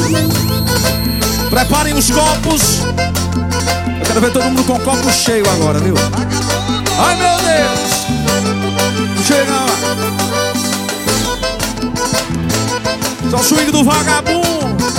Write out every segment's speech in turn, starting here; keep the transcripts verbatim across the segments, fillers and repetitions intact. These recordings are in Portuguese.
Preparem os copos. Eu quero ver todo mundo com o copo cheio agora, viu? Ai, meu Deus. Chega lá. Só o swing do vagabundo.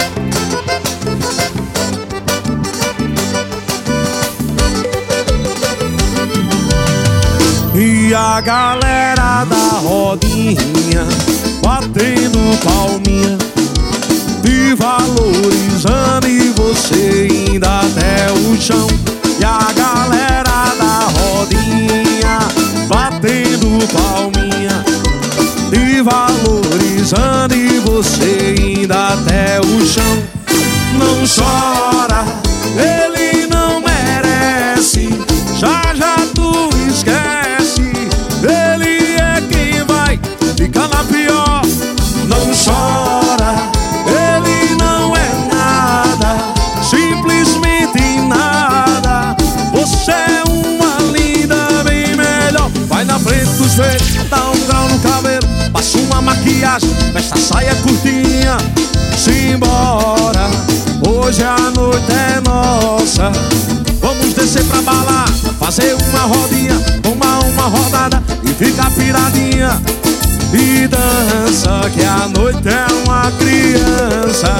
E a galera da rodinha batendo palminha e valorizando, e você ainda até o chão. E a galera da rodinha batendo palminha e valorizando, e você ainda até o chão. Não chora, ele não merece, já já tu esquece, ele é quem vai ficar na pior. Não chora, ele não é nada, simplesmente nada. Você é uma linda bem melhor. Vai na frente dos feitos, dá um grau no cabelo, passa uma maquiagem, veste a saia curtinha. Simbora, hoje a noite é nossa. Vamos descer pra balada, fazer uma rodinha, tomar uma rodada e ficar piradinha. E dança que a noite é uma criança.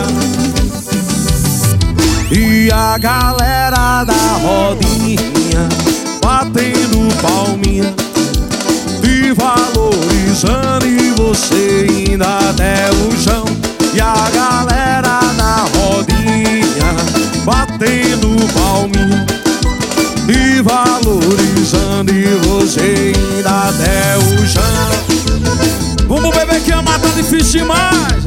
E a galera da rodinha batendo palminha e valorizando, e você ainda até o chão. E a galera da rodinha batendo palminha e valorizando, e você ainda até o chão. Vamos beber que amar tá difícil demais.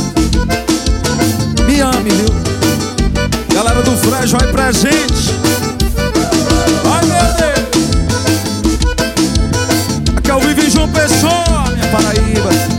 Me ame, viu? Galera do Freixo vai presente. Ai, meu Deus. Aqui é o Vive João Pessoa, minha Paraíba.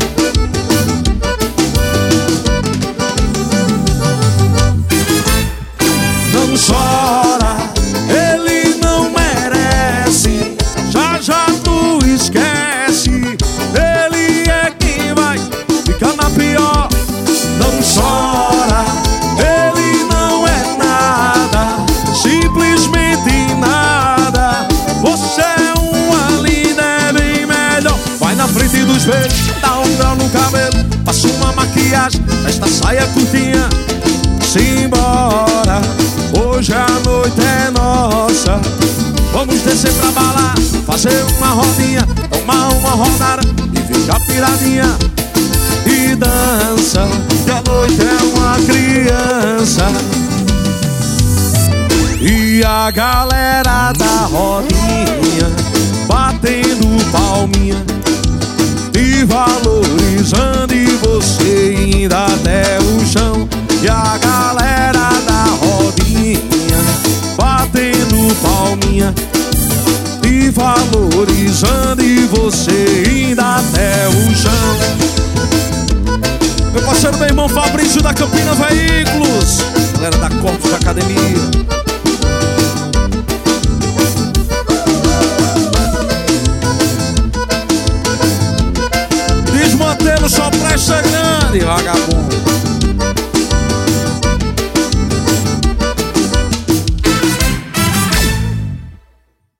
Não chora, ele não merece, já já tu esquece, ele é quem vai ficar na pior. Não chora, ele não é nada, simplesmente nada. Você é uma linda, é bem melhor. Vai na frente dos beijos, dá um grau no cabelo, passa uma maquiagem, esta saia curtinha. Simbora, hoje a noite é nossa. Vamos descer pra balada, fazer uma rodinha, tomar uma rodada e ficar piradinha. E dança, que a noite é uma criança. E a galera da rodinha batendo palminha e valorizando, e você ainda até o chão. E a galera da rodinha batendo palminha e valorizando, e você ainda até o chão. Meu parceiro, meu irmão Fabrício da Campina Veículos, galera da Corpus da Academia. Desmantelo só presta grande, vagabundo.